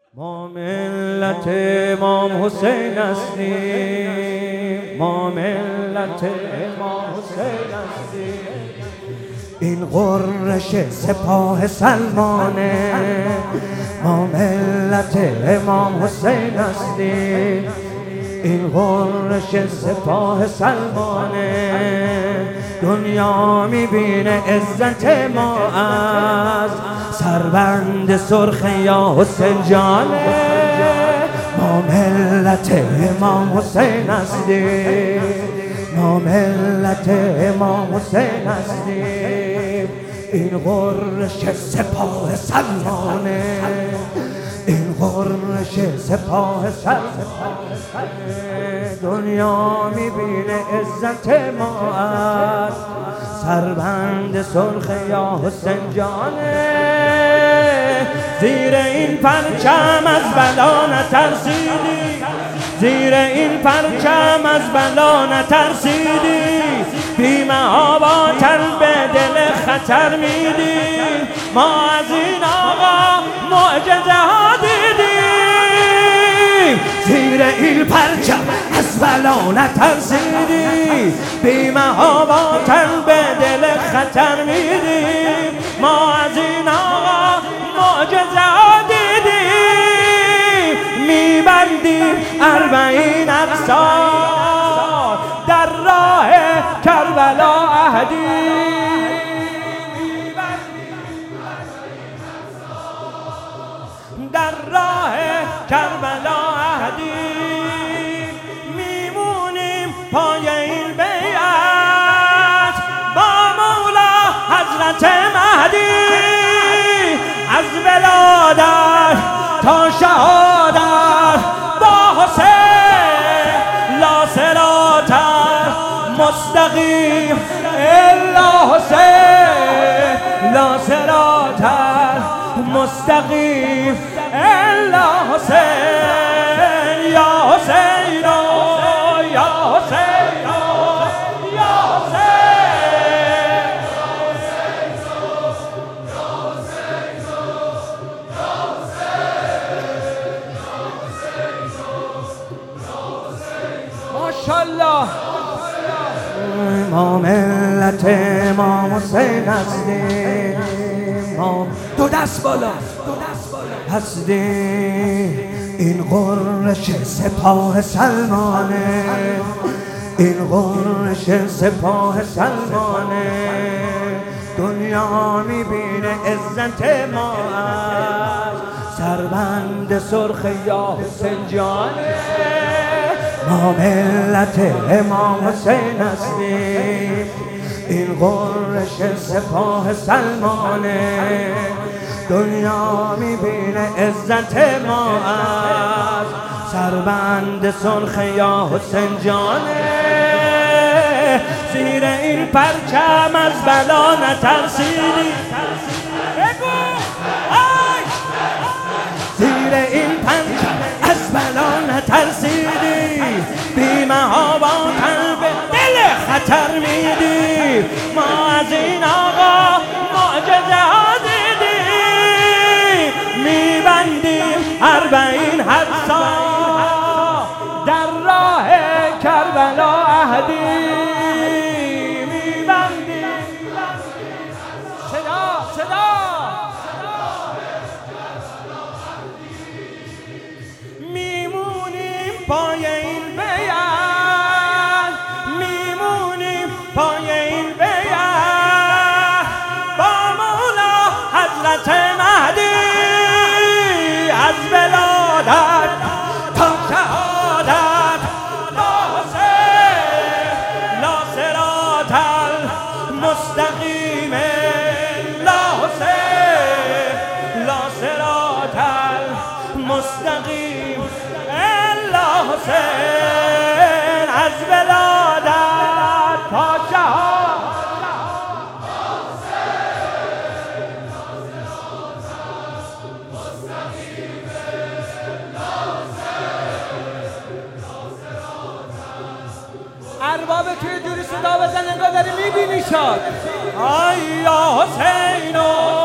ما ملت امام حسین هستیم، ما ملت امام حسین هستیم. این غرش سپاه سلمانه، ما ملت امام حسین هستیم. این غرش سپاه سلمانه، دنیا میبینه عزت ما از سربند سرخ یا حسین جانه. ما ملت امام حسین هستیم، ما ملت امام حسین هستیم. این غرش سپاه سلمانه، این غرش سپاه سلمانه، دنیا میبینه عزت ما از سربند سرخ یا حسین جانه. زیر این پرچم از بلا نترسیدی، زیر این پرچم از بلا نترسیدی. بی‌محاباتر به دل خطر میدیم، ما از این آقا معجزه ها دیدیم. زیر این پرچم از بلا نترسیدی، بی‌محاباتر به دل خطر میدیم. ما از این آقا معجزه ها دیدیم. میبندیم 40 افسار در راه کربلا عهدی. در راه کربلا عهدی میمونیم پای این بیعت با مولا حضرت مهدی. از ولادت تا شهادت با حسین لا صراط مستقیم الا حسین، لا صراط مستقیم الا حسین. یا حسین یا حسین یا حسین. ماشاءالله. ما ملت امام حسین هستیم، ما دو دست بالا هستیم. این غرش سپاه سلمانه، این غرش سپاه سلمانه، دنیا میبینه عزت ما از سربند سرخ یا حسین جانه. ما ملت امام حسین هستیم، این غرش سپاه سلمانه، دنیا میبینه عزت ما از سربند سرخ یا حسین جانه. زیر این پرچم از بلا نترسیدی، زیر این پرچم از بلا نترسیدی. بی‌محاباتر به دل خطر میدی، ما از این آقا معجزه ها دیدیم. میبندیم 40 حدسا در راه کربلا عهدی. میبندیم صدا میمونیم پای این بیعت، میمونیم پای این بیعت با مولا حضرت مهدی. از ولادت تا شهادت با حسین لا صراط مستقیم لا حسین، لا صراط مستقیم الا حسین. از ولادت تا شهادت ارباب توی جوری صدا بزن انگار داری میبینی شاد. آی یا حسین